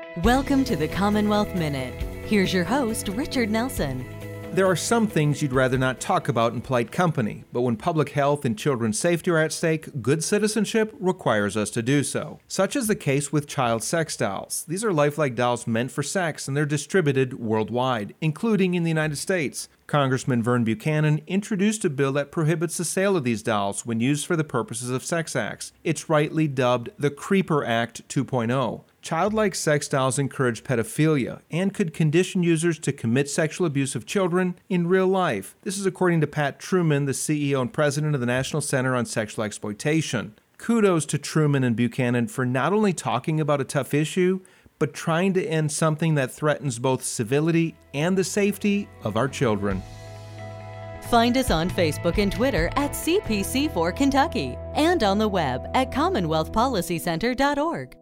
Welcome to the Commonwealth Minute. Here's your host, Richard Nelson. There are some things you'd rather not talk about in polite company, but when public health and children's safety are at stake, good citizenship requires us to do so. Such is the case with child sex dolls. These are lifelike dolls meant for sex, and they're distributed worldwide, including in the United States. Congressman Vern Buchanan introduced a bill that prohibits the sale of these dolls when used for the purposes of sex acts. It's rightly dubbed the Creeper Act 2.0. Childlike sex dolls encourage pedophilia and could condition users to commit sexual abuse of children in real life. This is according to Pat Truman, the CEO and president of the National Center on Sexual Exploitation. Kudos to Truman and Buchanan for not only talking about a tough issue, but trying to end something that threatens both civility and the safety of our children. Find us on Facebook and Twitter at CPC4 Kentucky and on the web at CommonwealthPolicyCenter.org.